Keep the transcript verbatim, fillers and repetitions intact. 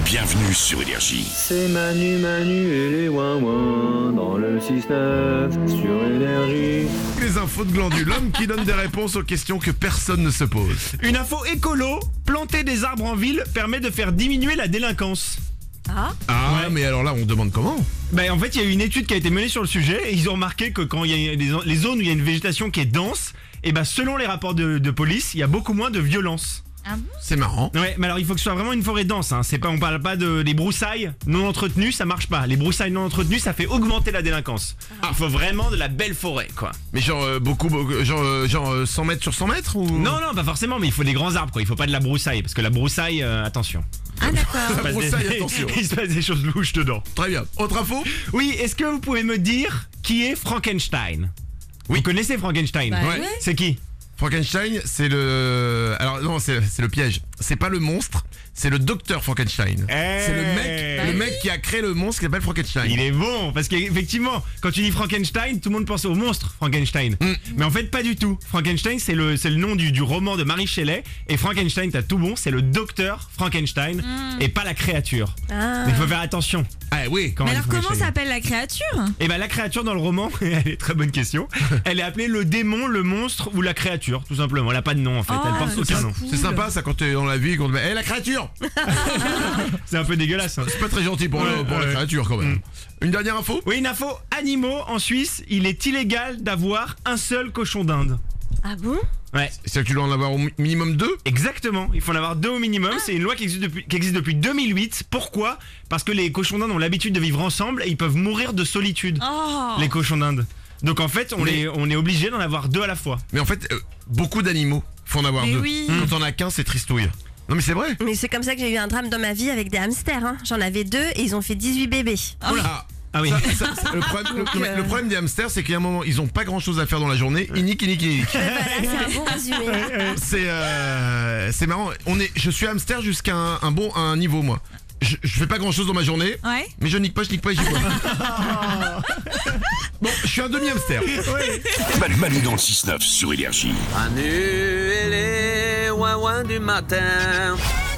Bienvenue sur Énergie. C'est Manu, Manu et les ouin-ouin dans le six neuf sur Énergie. Les infos de Glandu, l'homme qui donne des réponses aux questions que personne ne se pose. Une info écolo, planter des arbres en ville permet de faire diminuer la délinquance. Ah Ah, Ouais. mais alors là, on demande comment? Ben, en fait, il y a eu une étude qui a été menée sur le sujet et ils ont remarqué que quand il y a des, les zones où il y a une végétation qui est dense, et ben selon les rapports de, de police, il y a beaucoup moins de violence. Ah bon? C'est marrant. Ouais, mais alors il faut que ce soit vraiment une forêt dense. Hein. C'est pas, on parle pas de les broussailles non entretenues, ça marche pas. Les broussailles non entretenues, ça fait augmenter la délinquance. Il faut vraiment de la belle forêt, quoi. Mais genre euh, beaucoup, beaucoup- genre, euh, genre euh, cent mètres sur cent mètres ou... Non, non, pas forcément, mais il faut des grands arbres, quoi. Il faut pas de la broussaille, parce que la broussaille, euh, attention. Ah d'accord. Il se passe broussaille, des- attention. Il se passe des choses louches dedans. Très bien. Autre info? Oui, est-ce que vous pouvez me dire qui est Frankenstein? Oui. Vous connaissez Frankenstein? Bah Ouais. ouais. C'est qui? Frankenstein, c'est le... Alors non, c'est c'est le piège. C'est pas le monstre, c'est le docteur Frankenstein. Eh. C'est le mec, Bah le oui. mec qui a créé le monstre qui s'appelle Frankenstein. Il est bon, parce qu'effectivement, quand tu dis Frankenstein, tout le monde pense au monstre Frankenstein. Mm. Mais en fait, pas du tout. Frankenstein, c'est le, c'est le nom du, du roman de Mary Shelley. Et Frankenstein, t'as tout bon, c'est le docteur Frankenstein et pas la créature. Ah. Donc il faut faire attention. Ah oui. Quand Mais on dit alors comment Frankenstein. s'appelle la créature? Et ben la créature dans le roman, elle est très bonne question. Elle est appelée le démon, le monstre ou la créature, tout simplement. Elle a pas de nom en fait, Oh, elle porte c'est aucun nom. cool. C'est sympa ça quand t'es dans la vie et qu'on te met... Eh la créature! C'est un peu dégueulasse. Hein. C'est pas très gentil pour, Ouais, le- pour la ouais. créature quand même. Une dernière info? Oui, une info animaux en Suisse, il est illégal d'avoir un seul cochon d'Inde. Ah bon? Ouais. C'est-à-dire que tu dois en avoir au mi- minimum deux? Exactement, il faut en avoir deux au minimum. C'est une loi qui existe depuis, qui existe depuis deux mille huit. Pourquoi? Parce que les cochons d'Inde ont l'habitude de vivre ensemble et ils peuvent mourir de solitude. Oh. Les cochons d'Inde. Donc en fait, on, Mais- les, on est obligé d'en avoir deux à la fois. Mais en fait, euh, beaucoup d'animaux faut en avoir Mais deux. oui. Quand on a qu'un, c'est tristouille. Non mais c'est vrai. Mais c'est comme ça que j'ai eu un drame dans ma vie avec des hamsters. Hein. J'en avais deux et ils ont fait dix-huit bébés. Ah, Ah oui. ça- ça- ça- le, problème, le- Donc, le- euh, le problème des hamsters, c'est qu'il y a un moment, ils ont pas grand chose à faire dans la journée. Ils niquent, ils niquent, ils niquent. Voilà, c'est un bon résumé. C'est euh, c'est marrant. On est, je suis hamster jusqu'à un, un bon un niveau moi. Je, je fais pas grand chose dans ma journée. Ouais. Mais je nique pas, je nique pas, je nique pas. Bon, je suis un demi hamster. Manu, Manu dans le six neuf sur Énergie. Manu et les ouin-ouin du matin.